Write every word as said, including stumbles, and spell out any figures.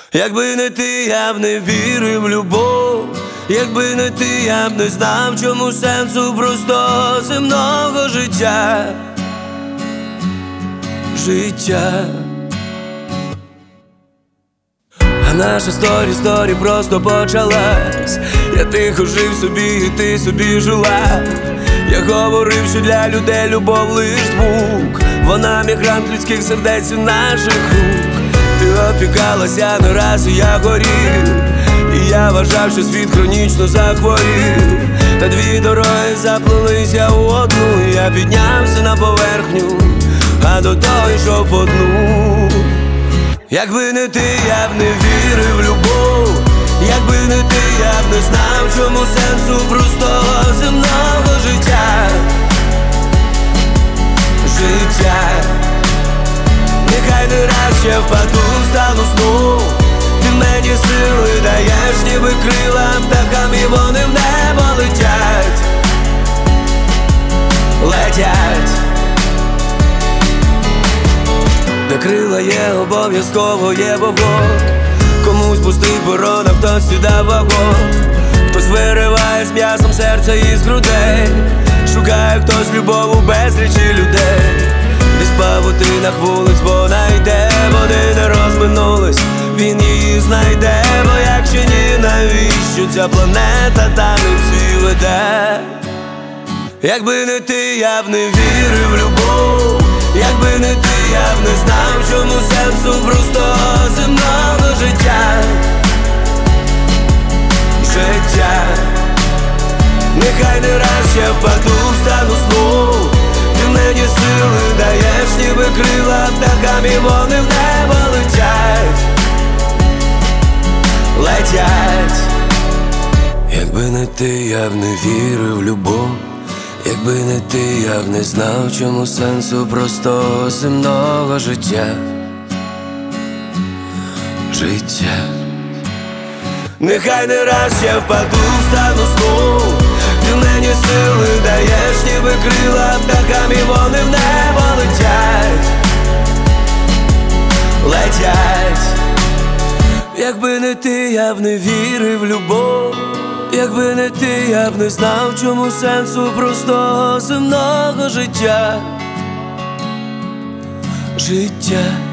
Якби не ти, я б не вірив в любов. Якби не ти, я б не знав, чому сенсу просто земного життя. Життя. А наша сторі, сторі просто почалась. Я тихо жив собі, і ти собі жила. Я говорив, що для людей любов лиш звук. Вона мігрант людських сердець і наших рук. Ти опікалася не раз, і я горів. І я вважав, що світ хронічно захворів. Та дві дороги заплелися у одну. І я піднявся на поверхню, а до того йшов по дну. Якби не ти, я б не вірив в любов. Якби не ти, я б не знав, чому сенсу простого земного життя. Життя. Нехай не раз ще впаду, стану сну. Ти мені сили даєш, ніби крила птахам, і вони в небо летять. Летять. Де крила є, обов'язково є вогонь. Комусь пустий перон, а хтось сюди вагон. Хтось вириває з м'ясом серця із грудей. Шукає хтось любов у безлічі людей. Десь в павутинах вулиць вона йде. Вони не розминулись, він її знайде. Бо якщо ні, навіщо ця планета та не всі веде? Якби не ти, я б не вірив в любов. Якби не ти, я б не знав, чому сенсу простого земного життя. Життя. Нехай не раз ще впаду, встану сну. Ти мені сили даєш, ніби крила птахам, і вони в небо летять. Летять. Якби не ти, я б не вірив в любов. Якби не ти, я б не знав, чому сенсу простого земного життя. Життя. Нехай не раз ще впаду, встану сну. Ти мені сили даєш, ніби крила птахам, і вони в небо летять. Летять. Якби не ти, я б не вірив в любов. Якби не ти, я б не знав, чому сенсу простого земного життя. Життя.